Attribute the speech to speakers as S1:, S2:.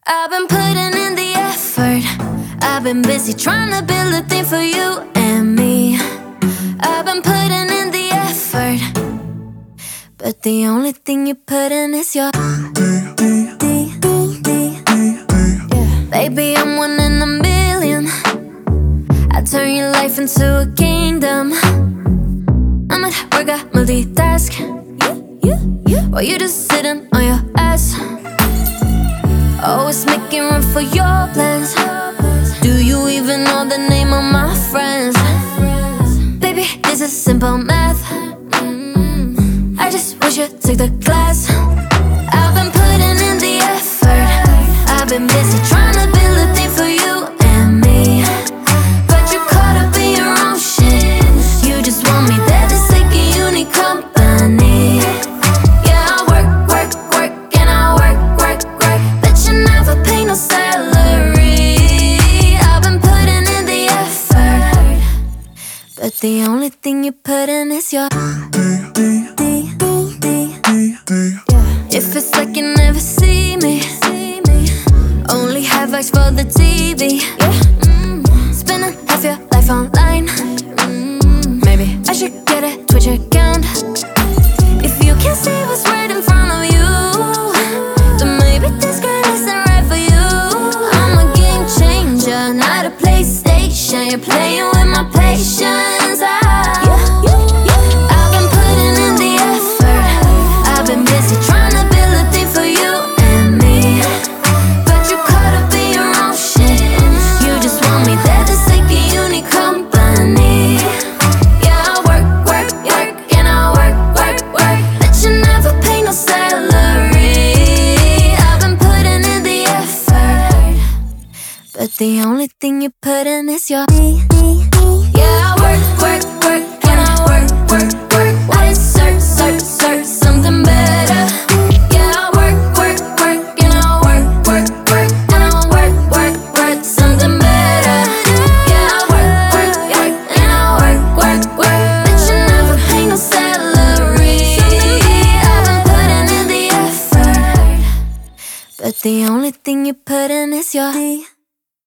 S1: I've been putting in the effort. I've been busy trying to build a thing for you and me. I've been putting in the effort, but the only thing you put in is your Baby, I'm one in a million. I turn your life into a kingdom. I'm at work, I multitask while you just sitting on your ass. Always making room for your plans. Do you even know the name of my friends? Baby, this is simple math. I just wish you'd take the class. I've been putting in the effort. I've been busy trying to build a thing for you and me, but you caught up in your own shit. You just want me there to take a unique company. Yeah, I work, and I work, but you never pay no salary. I've been putting in the effort, but the only thing you put in is your If it's like you never see me, only have eyes for the TV. Spending half your life online. Maybe I should get a Twitch account. If you can't see what's right in front of you, then maybe this girl isn't right for you. I'm a game changer, not a PlayStation. You're playing with my patience. I've been putting in the effort. I've been busy trying to build a thing for you and me, but you caught up in your own shit. You just want me there to take a unique company. Yeah, I work, and I work, but you never pay no salary. I've been putting in the effort, but the only thing you put in is your Yeah, I work, and I work. What is search, something better. Yeah, I work, and I work, and I work, something better. Yeah, I work, and I work, but you never pay no salary. I've been putting in the effort, but the only thing you put in is your